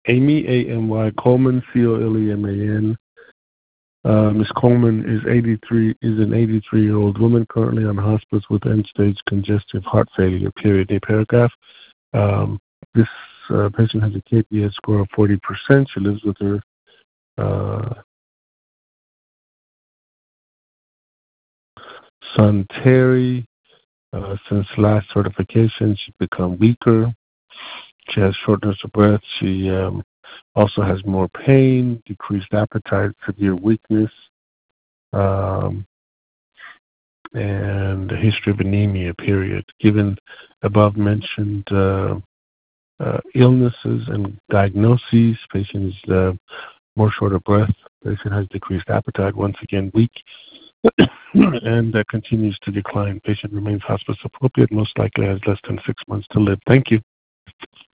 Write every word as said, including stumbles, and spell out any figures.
Amy, A M Y, Coleman, C O L E M A N. Uh, Miz Coleman is eighty-three, is an eighty-three-year-old woman currently on hospice with end-stage congestive heart failure, period, a paragraph. Um, this uh, patient has a K P S score of forty percent. She lives with her uh, son, Terry. Uh, since last certification, she's become weaker. She has shortness of breath. She um, also has more pain, decreased appetite, severe weakness, um, and a history of anemia, period. Given above-mentioned uh, uh, illnesses and diagnoses, patient is uh, more short of breath. Patient has decreased appetite, once again weak, and uh, continues to decline. Patient remains hospice appropriate, most likely has less than six months to live. Thank you.